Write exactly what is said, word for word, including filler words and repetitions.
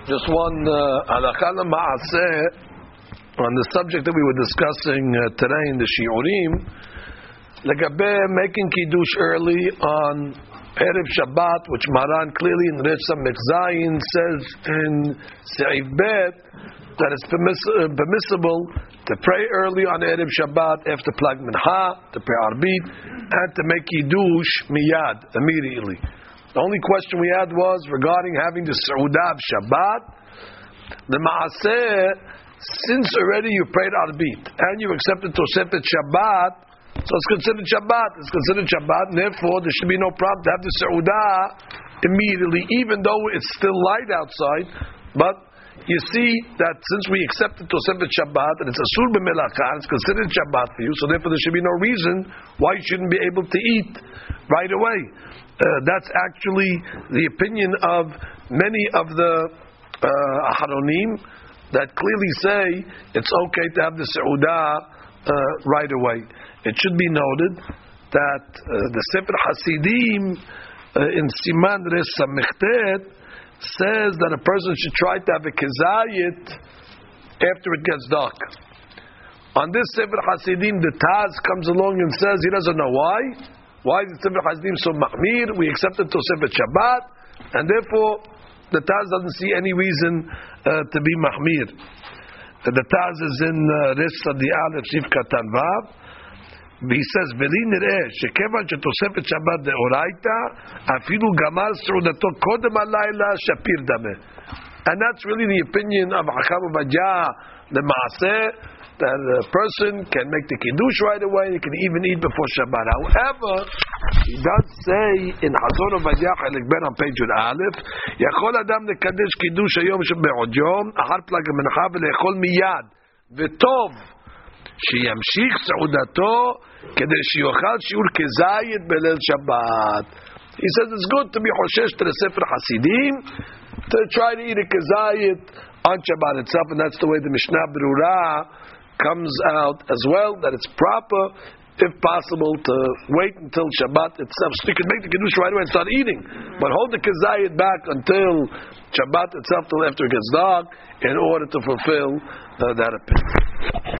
Just one halakha ma'aseh on the subject that we were discussing uh, today in the shiurim, legabe making kiddush early on Erev Shabbat, which Maran clearly in Rish Samech Zayin says in Seif Bet that it's permiss- uh, permissible to pray early on Erev Shabbat after Plag Mincha, to pray Arbit, and to make kiddush miyad, immediately. The only question we had was regarding having the Seudah of Shabbat. The Maaseh, since already you prayed Arbit and you accepted Tosefet Shabbat, so it's considered Shabbat. It's considered Shabbat, and therefore there should be no problem to have the Seudah immediately, even though it's still light outside. But you see that since we accepted Tosefet Shabbat and it's Asur B'Melachah, it's considered Shabbat for you, so therefore there should be no reason why you shouldn't be able to eat right away. Uh, that's actually the opinion of many of the uh, Aharonim that clearly say it's okay to have the Seudah uh, right away. It should be noted that uh, the Sefer Hasidim uh, in Siman Res Samechtet says that a person should try to have a kezayit after it gets dark. On this Sefer Hasidim, the Taz comes along and says he doesn't know why. Why is the Sefer Hasidim so mahmir? We accepted Tosefet Shabbat, and therefore the Taz doesn't see any reason uh, to be mahmir. Uh, the Taz is in Res Sadi Aleph Sif Katan Vav. He says, "Veli nireh shekevan shetosefet Shabbat deoraita afilu gamal seudato kodem halayla shapir dameh." And that's really the opinion of Hacham Ovadia, the Maaseh, that a person can make the kiddush right away. He can even eat before Shabbat. However, he does say in Hazon Ovadia Chelik Ben on page Aleph, "Yachol adam lekadesh kiddush hayom shebe'od yom achar plag mincha v'le'echol miyad v'tov." שימשיך סעודתו כדי שיאכל שיעור כזית בליל שבת. He says it's good to be חושש to the Sefer Hasidim, to try to eat a kazayit on Shabbat itself, and that's the way the Mishnah Berurah comes out as well, that it's proper, if possible, to wait until Shabbat itself. So you can make the kiddush right away and start eating, but hold the kazayit back until Shabbat itself, till after it gets dark, in order to fulfill uh, that opinion.